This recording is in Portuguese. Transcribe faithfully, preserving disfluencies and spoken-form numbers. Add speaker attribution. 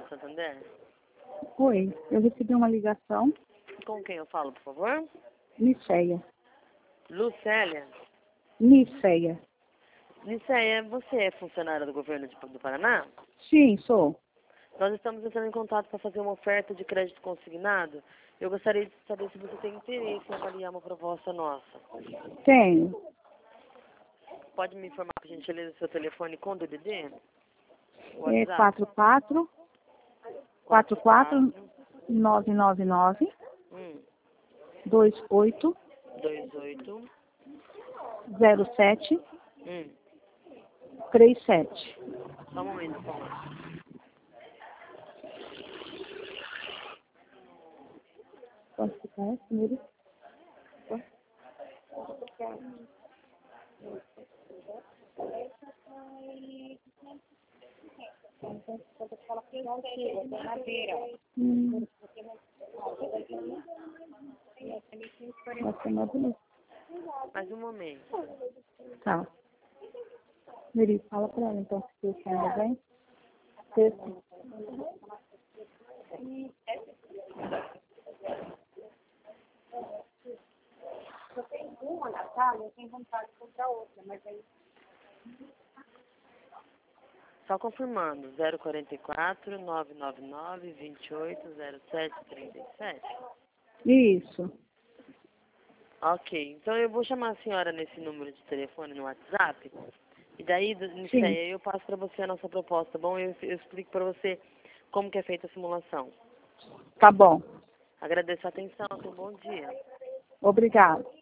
Speaker 1: Santander?
Speaker 2: Oi, eu recebi uma ligação.
Speaker 1: Com quem eu falo, por favor?
Speaker 2: Niceia.
Speaker 1: Lucélia?
Speaker 2: Niceia.
Speaker 1: Niceia, você é funcionária do governo de- do Paraná?
Speaker 2: Sim, sou.
Speaker 1: Nós estamos entrando em contato para fazer uma oferta de crédito consignado. Eu gostaria de saber se você tem interesse em avaliar uma proposta nossa.
Speaker 2: Tenho.
Speaker 1: Pode me informar, por gentileza, o seu telefone com D D D? O
Speaker 2: É
Speaker 1: WhatsApp?
Speaker 2: quatro quatro quatro quatro nove nove nove
Speaker 1: Hum,
Speaker 2: dois oito
Speaker 1: dois oito.
Speaker 2: zero sete
Speaker 1: Hum,
Speaker 2: três sete.
Speaker 1: só um momento, por favor.
Speaker 2: Posso ficar primeiro? Hum. Nossa, é mais bonito.
Speaker 1: Mais um momento.
Speaker 2: Tá. Miri, fala pra ela então se você ainda bem. Sexta.
Speaker 1: Só confirmando, zero quatro quatro, nove nove nove, dois oito, zero sete três sete.
Speaker 2: Isso.
Speaker 1: Ok, então eu vou chamar a senhora nesse número de telefone no WhatsApp. E daí,
Speaker 2: Sim.
Speaker 1: Niceia, eu passo para você a nossa proposta, tá bom? Eu, eu explico para você como que é feita a simulação.
Speaker 2: Tá bom.
Speaker 1: Agradeço a atenção, tenha um bom dia.
Speaker 2: Obrigada.